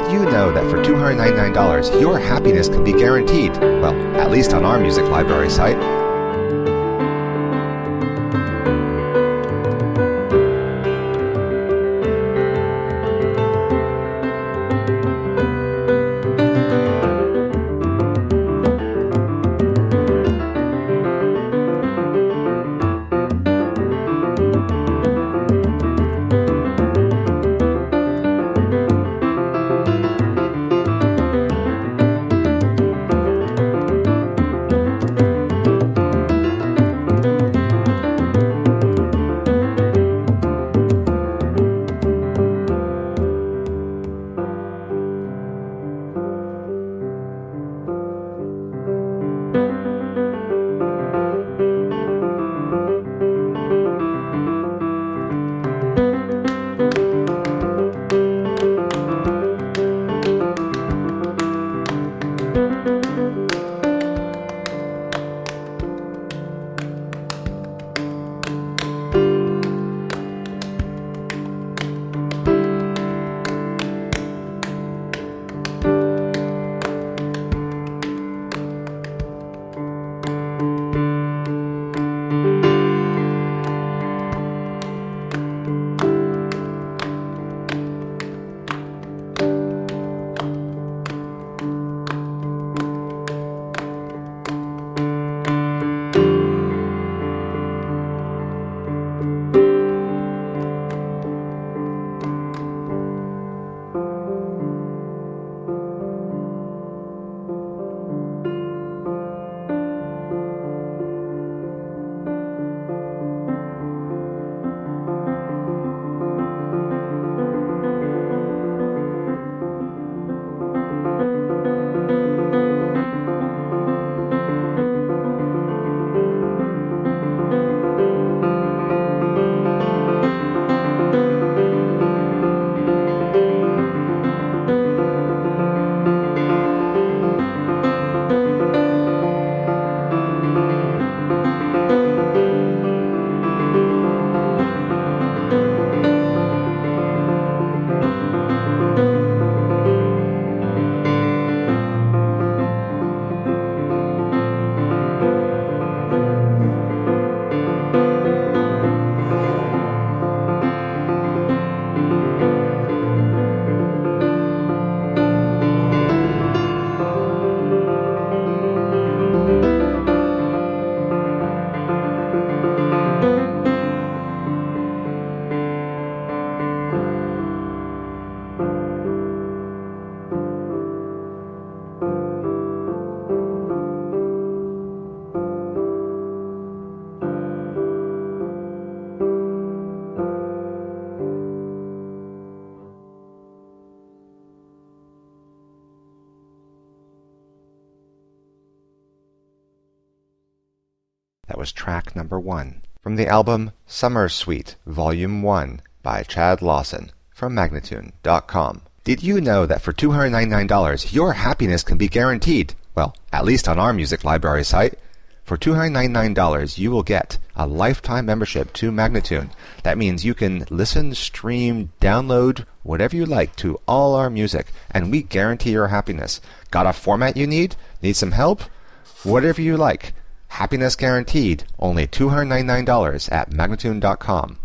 Did you know that for $299, your happiness can be guaranteed? Well, at least on our music library site. That was track number 1 from the album Summer Suite, Volume 1 by Chad Lawson from Magnatune.com. Did you know that for $299, your happiness can be guaranteed? Well, at least on our music library site. For $299, you will get a lifetime membership to Magnatune. That means you can listen, stream, download, whatever you like to all our music, and we guarantee your happiness. Got a format you need? Need some help? Whatever you like. Happiness guaranteed. Only $299 at Magnatune.com.